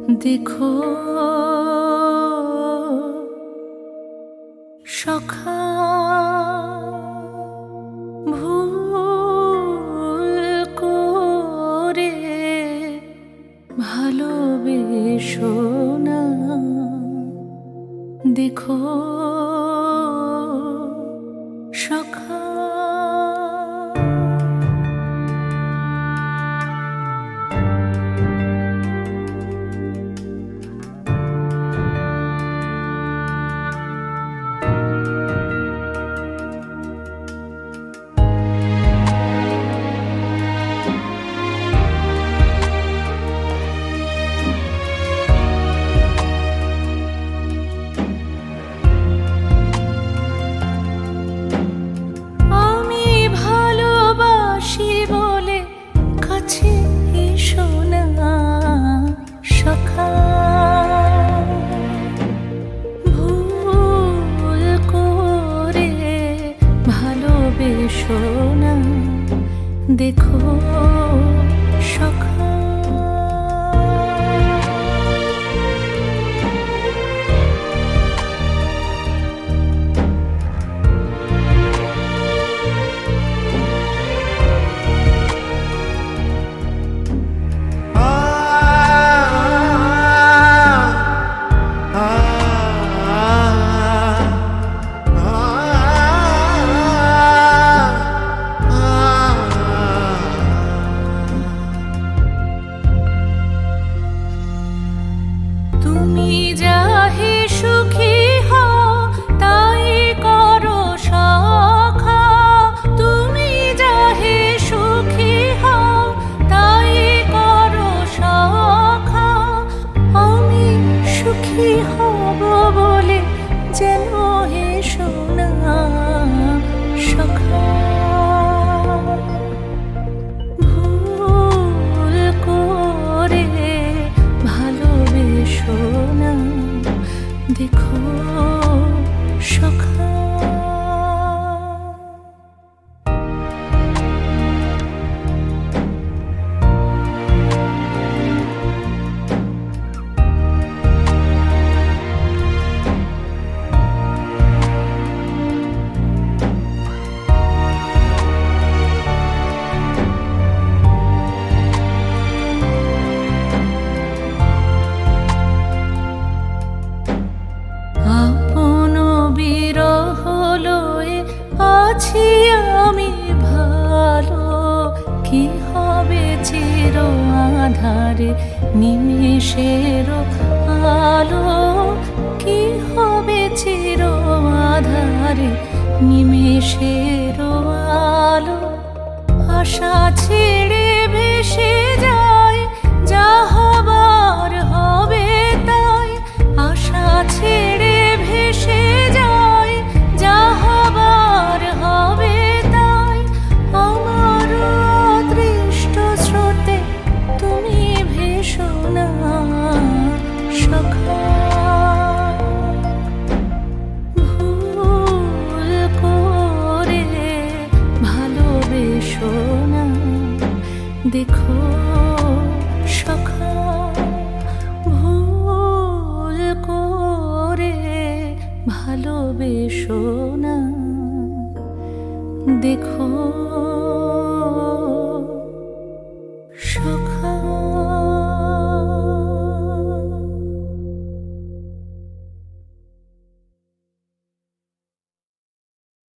দেখো সখা, ভুল করে ভালোবেসো না। দেখো সখা, সোনা দেখো সখা, তুমি যাহে সুখী হও তাই করো সখা। তুমি যাহে সুখী হও তাই করো সখা। আমি সুখী হব বলে যেন হেসো না সখা। ভুল করে ভালোবেসো না, দেখো সখা। আছি আমি ভালো, কি হবে চির আধারে নিমেষের আলো। কি হবে চির আধারে নিমেষের আলো। আশা ছেড়ে ভেসে যায় যা হবার হবে তাই। আশা ছেড়ে ভেসে যায় যা হবার হবে তাই। আমার অদৃষ্ট স্রোতে তুমি ভেসো না সখা। ভুল করে ভালোবেসো না, দেখো সখা। ভুল করে ভালোবেসো না, দেখো